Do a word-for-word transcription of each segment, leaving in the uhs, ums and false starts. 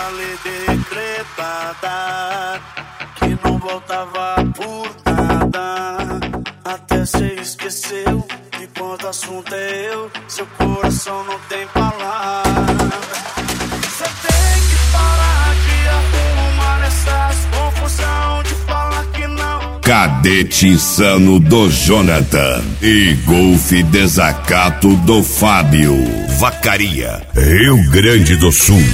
falei decretada, que não voltava por nada. Até cê esqueceu que quando o assunto é eu, seu coração não tem palavra. Cê tem que parar de arrumar essas confusão, de falar que não. Cadete Insano do Jonathan e Golfe Desacato do Fábio. Vacaria, Rio Grande do Sul.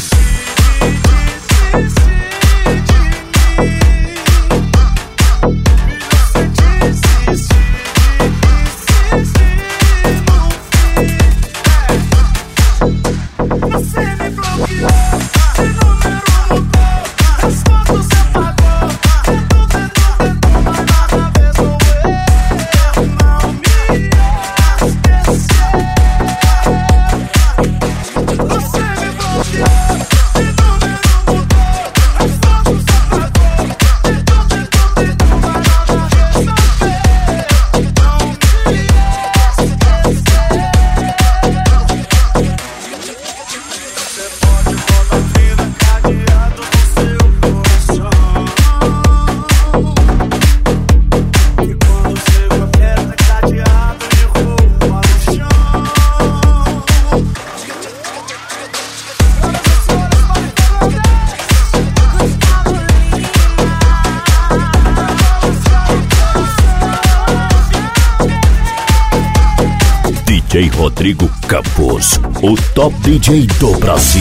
D J Rodrigo Campos, o top D J do Brasil.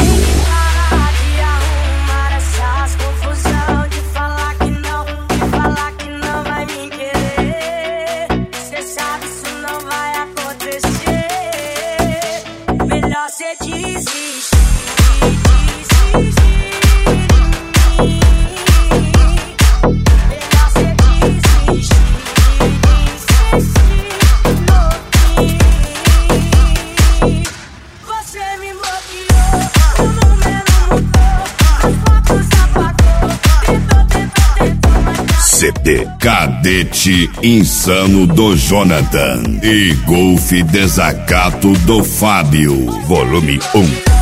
C D Cadete Insano do Jonathan e Golfe Desacato do Fábio, volume um.